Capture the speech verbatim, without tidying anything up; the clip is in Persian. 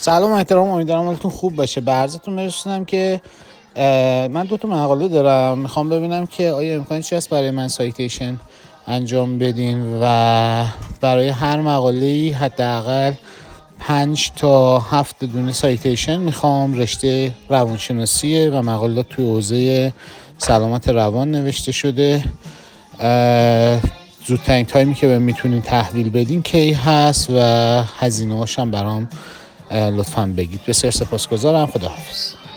سلام و احترام، امیدوارم حالتون خوب باشه. به عرضتون برسونم که من دو تا مقاله دارم، میخوام ببینم که آیا امکانی چی هست برای من سایتیشن انجام بدین و برای هر مقاله‌ای حداقل پنج تا هفت دونه سایتیشن میخوام. رشته روانشناسیه و مقالات توی حوزه سلامت روان نوشته شده. زودترین تایمی که به میتونین تحویل بدین کی هست و هزینه هاشم برام لطفاً بگید. بسیار سپاسگزارم. خداحافظ.